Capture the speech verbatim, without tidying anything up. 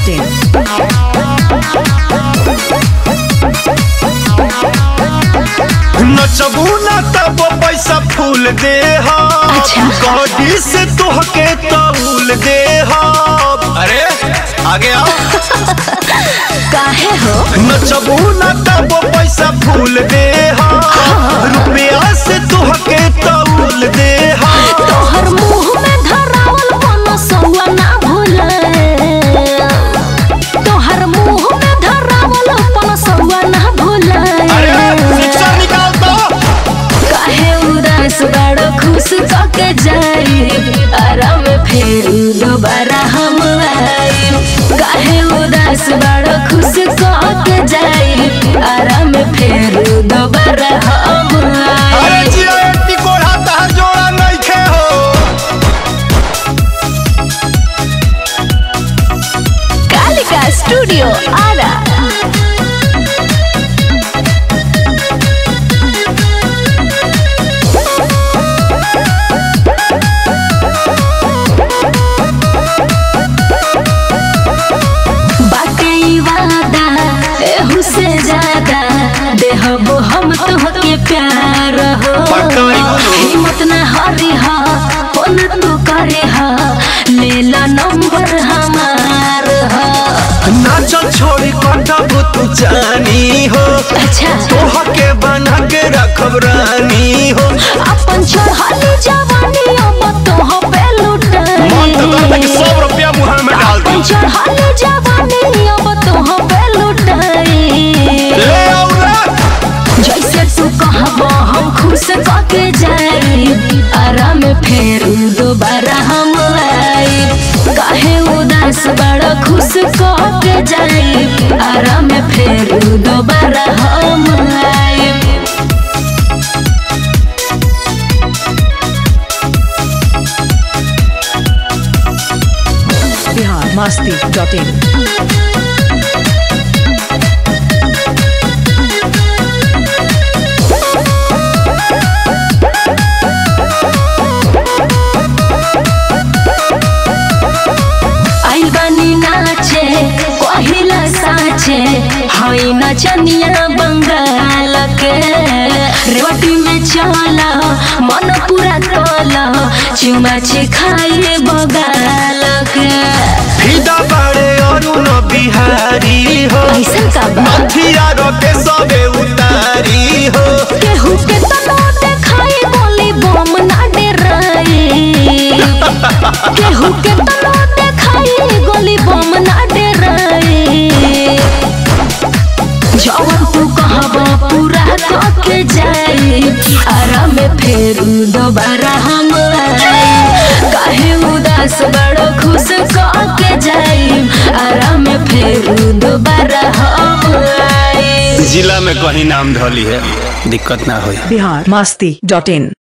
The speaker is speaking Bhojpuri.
Dot in. नचबू ना तब पैसा फूल दे गाड़ी से तोहके तौल दे। अरे आगे आओ। काहे हो नचबू ना तब पैसा फूल दे रुपया से तोहके तौल दे। तोहर मुंह में धरावल कोनो सौआ ना भूले। तोहर मुंह में धरावल कोनो सौआ ना भूले। अरे शिक्षा निकाल दो। काहे उदास बड़ो खुश कके जाई आराम फेर दोबारा हम आई। काहे उदास बड़ो खुश कके जाई आराम फेर दोबारा हम आई। अरे जिया एटी कोढ़ा तहर जोड़ा नइखे हो। कालिका स्टूडियो आरा। से ज्यादा देहबो हम तोहके प्यार हो। हिम्मत न हारी हा फोन तू करे हा लेला नंबर हमार हा। नाचल छोड़ी कटबो तू जानी हो। अच्छा तोहके बना के रखब रानी हो। अपन चढ़ाली जवानी अब तोह पे लुटाई। मन तो करता कि सौ रुपया मुँह में डाल दी। अपन चढ़ाली जवानी अब तोह पे लुटाई। जैसे तू कहबो हम खुश कके जाई आराम फेर दोबारा हम आई। काहे उदास बड़ा खुश कके जाई आराम फेर दोबारा हम आई। बिहार मस्ती डॉट इन। नाचे कहिला साचे हई नचनिया बंगाल के। रेवटी में चला मन पूरा तोला चुमाचे खाए बगाल के। फिदा बड़े अरुण बिहारी हो। ऐसन का बा नथिया रोके सबे उतारी हो। केहू के तनो देखाई गोली बम ना डराई। केहू के तनो देखाई गोली बम ना डराई। जवन तू कहबो पूरा कके जाई आराम फेर दोबारा हम आई। काहे उदास बड़ो खुश कके जाई आराम फेर दोबारा हम आई। जिला में कहीं नाम धली है दिक्कत ना हो। बिहार मस्ती डॉट इन।